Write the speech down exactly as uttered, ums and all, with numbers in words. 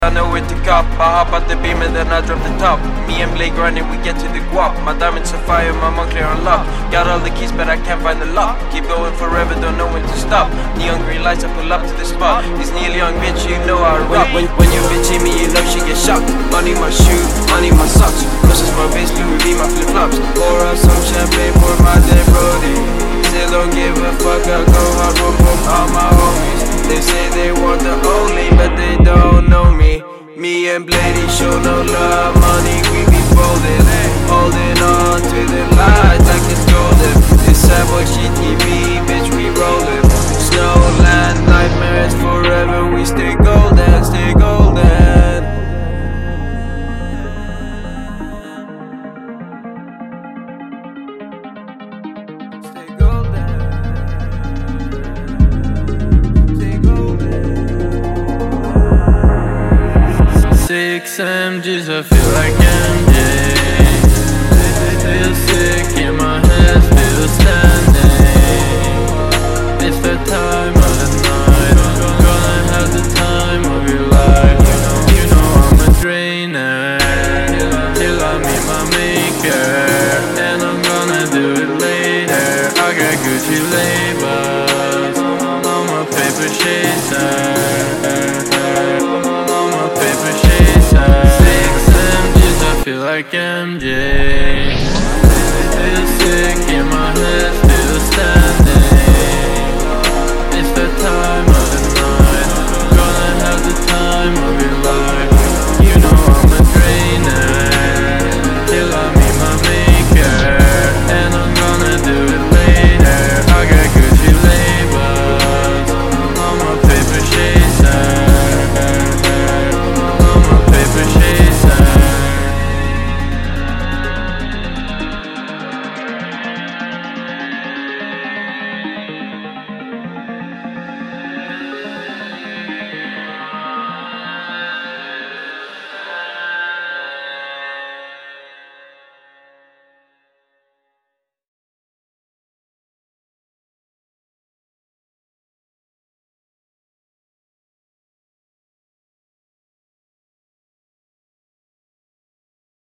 I know where to cop. I hop out the beam and then I drop the top. Me and Blake grinding, we get to the guap. My diamonds are fire, my Moncler on lock. Got all the keys but I can't find the lock. Keep going forever, don't know when to stop. Neon green lights, I pull up to the spot. This nearly young bitch, you know I rock. When, when your bitch hit me, you know she get shocked. Money my shoe, money my socks. Closest my base, Louis V, my flip flops. Pour out some champagne for my dead brody. Still don't give a fuck, I go hard for all my homies. They say they want the only, but they don't know me. Me and Blady show no love, money we be folding. Holding on to the light like it's golden. This sad boy G T V, bitch we rollin'. Snowland, nightmares forever, we stay golden, stay golden. Stay golden. Six M Gs, I feel like M J. Feel sick in my head, still standing. It's the time of the night, I'm gonna have the time of your life. You know, you know I'm a drainer till I meet my maker, and I'm gonna do it later. I got Gucci labels on my paper chaser. Feel like M J. Feel sick